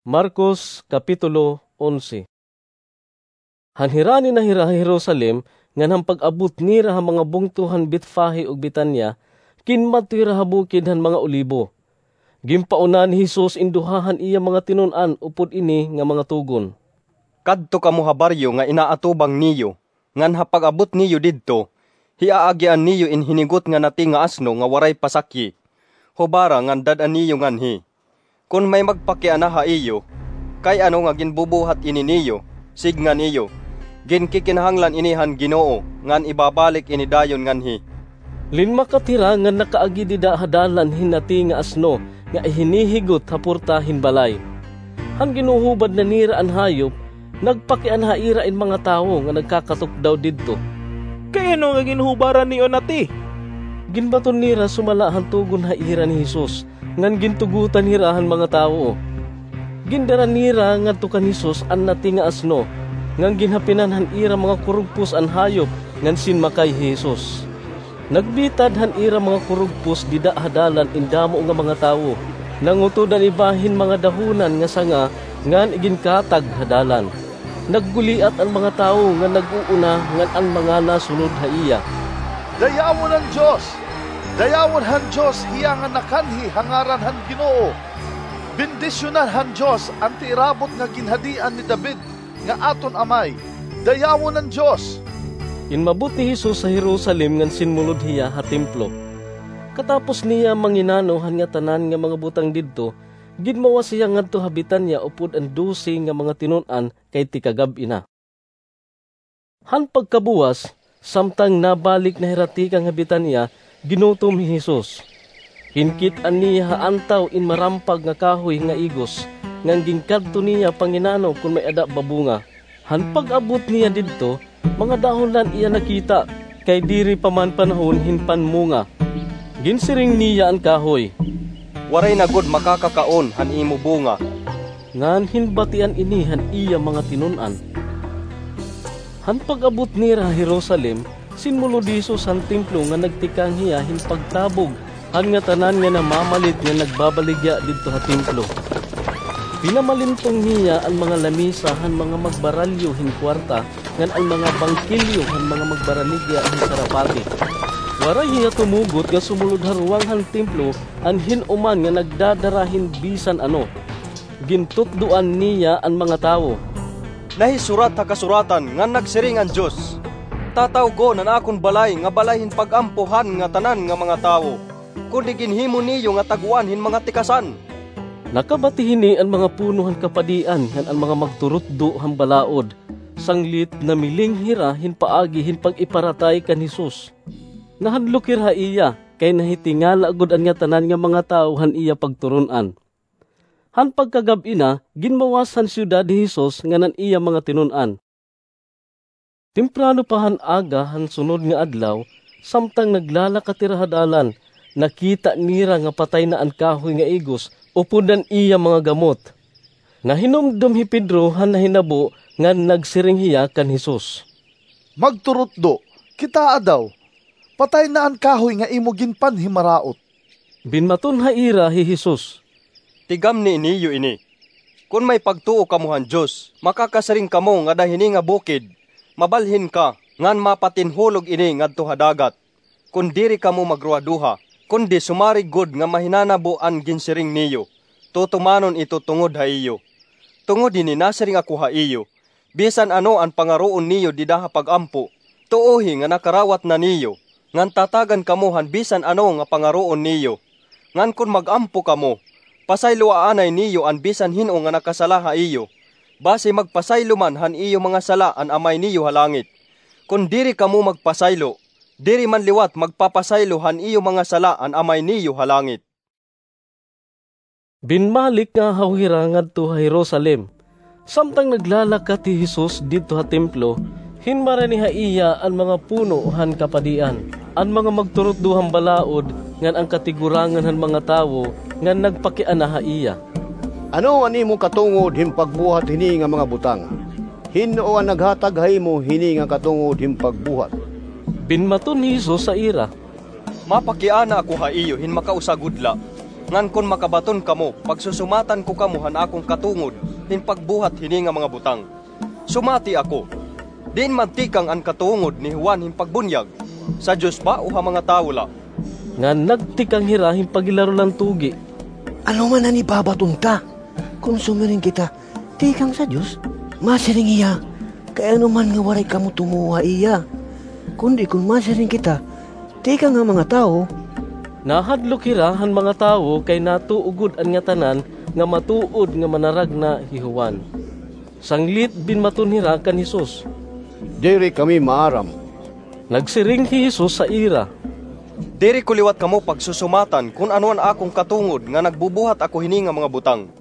Marcos Kapitulo 11. Hanhirani na hira Jerusalem, nganang pag-abot nira ha mga bungtuhan Betfahe ug Betania, kinmatira habukid han mga olibo. Gimpauna ni Jesus induhahan iya mga tinun-an upod ini nga mga tugon. Kadto kamo ha baryo nga inaatubang niyo, ngan ha pag-abot niyo didto, hiaagyan niyo in hinigot nga nati nga asno nga waray pasakyi. Hobara ngan dadan niyo nganhi. Kung may magpakianaha iyo, kay ano nga ginbubuhat ini niyo, signa niyo, ginkikinahanglan inihan Ginoo, ngan ibabalik ini dayon nganhi. Linma katira nga nakaagi dida hadalan hinati nga asno, nga ihinihigot hapurta hinbalay. Han ginuhubad na nira an hayop, nagpakianha ira in mga tawo nga nagkakatok daw didto. Kay ano nga ginhubaran niyo nati? Ginbaton nira sumala han tugon ha ira ni Jesus, ngan gintugutan hirahan mga tawo. Gindaran nira ngadto kan Jesus an nati nga asno, ngan ginhapinan han ira mga kurugpos an hayop ngan sinmakay Jesus. Nagbitad han ira mga kurugpos dida hadalan indamo nga mga tawo, nangutodan ibahin mga dahunan nga sanga ngan iginkatag hadalan. Nagguliat ang mga tawo nga nag-uuna ngan ang mga nasunod ha iya. Dayawon ang Diyos! Dayawon han Diyos hiya nga nakanhi hangaran han Ginoo. Bendisyonan han Diyos ang tiirabot nga ginhadian ni David nga aton amay. Dayawon ang Diyos! Inmabot ni Jesus sa Jerusalem ngan sinmulod hiya ha templo. Katapos niya manginanohan nga tanan nga mga butang didto, ginmawa siya ngadto ha Betania upod ang 12 nga mga tinun-an kay tikagab-ina. Han pagkabuwas, samtang nabalik na hiratikang ha Betania, ginutom ni Jesus. Hinkit-an niya haantaw in marampag nga kahoy nga igos, ngang gingkadto niya panginano kung may ada babunga. Han pag-abot niya didto, mga dahon lan iya nakita, kay diri pa man panahon hinpan munga. Ginsiring niya ang kahoy. Waray na gud makakakaon han imo bunga. Ngan hinbatian ini han iya mga tinun-an. Han pag-abot nira Jerusalem, sinmulod Jesus ang templo nga nagtikang hiya hinpagtabog han nga tanan nga namamalit nga nagbabaligya didto ha templo. Pinamalintong niya ang mga lamisa han mga magbaralyo hin kwarta ngan ang mga bangkilyo han mga magbaraligya hin sarapati. Waray hiya tumugot nga sumulod haruwang han templo an hinuman nga nagdadarahin bisan ano. Gintutduan niya ang mga tawo. Nahisurat ha kasuratan nga nagsiring ang Diyos. Tataw ko na akon balay nga balayhin pagampuhan nga tanan nga mga tawo. Kundi ginhimo niyo nga taguan hin mga tikasan. Nakabatihini ang mga punuhan kapadian ngan ang mga magturutdo han balaod. Sanglit na miling hira hin paagi hin pag-iparatay kan Jesus. Nahanlukir ha iya kay nahitingala gud an nga tanan nga mga tawo han iya pagturon-an. Han pagkagab-ina ginmawas han siyudad ni Jesus nganan iya mga tinun-an. Temprano pa han aga han sunod nga adlaw, samtang naglalakatira hadalan, nakita nira nga patay na ang kahoy nga igos upodan iya mga gamot. Nahinumdum hi Pedro han nahinabo nga nagsiring hiya kan Jesus. Magturutdo, kita daw. Patay na ang kahoy nga imo ginpan himaraot. Binmaton ha ira hi Jesus. Tigam ni niyo ini. Kung may pagtuo kamuhan Diyos, makakasaring kamo nga dahini nga bukid, mabalhin ka, ngan mapatinhulog ini ngadto ha dagat. Kung diri kamo magruaduha, kundi sumarig gud nga mahinanabo ang ginsiring niyo, tutumanon ito tungod ha iyo. Tungod ini nasiring ako ha iyo, bisan ano ang pangaroon niyo didaha pagampo, tuohi nga nakarawat na niyo, ngan tatagan kamuhan bisan ano nga pangaroon niyo. Ngan kun magampo kamo, pasayloaanay niyo an bisan hino nga nakasala ha iyo, base magpasaylo man han iyo mga sala an amay niyo ha langit. Kun diri kamo magpasaylo, diri man liwat magpapasaylo han iyo mga sala an amay niyo ha langit. Binmalik nga hawhira ngadto ha Jerusalem. Samtang naglalakat ti Jesus didto ha templo, hinmarani ha iya ang mga puno han kapadian, ang mga magturutduhang balaod ngan ang katigurangan han mga tawo ngan nagpakiana ha iya. Ano ani mo katungod himpagbuhat hini nga mga butang? Hino ang naghatag haymo hini nga katungod himpagbuhat? Binmaton ni Jesus sa ira. Mapakiana ako ha iyo hin makausagudla. Ngan kon makabaton kamo, pagsusumatan ko kamuhan akong katungod, hin pagbuhat hini nga mga butang. Sumati ako. Diin mantikang an katungod ni Juan hin pagbunyag. Sa Diyos ba o ha mga tao la? Nga nagtikang hirahin pagilaro lang tugi. Ano man na ni babaton ka? Kung sumiring kita, tikang sa Diyos, masiring iya. Kaya ano man nga waray ka mo tumuha iya. Kundi kung masiring kita, tikang nga mga tao. Nahadlok hirahan mga tao kay natuugod ang nga tanan nga matuod nga manarag na hihuan. Sanglit bin matunhira kan Hesus. Diri kami maaram. Nagsiring si Hesus sa ira. Diri ko liwat kamo pagsusumatan kung anuan akong katungod nga nagbubuhat ako hini nga mga butang.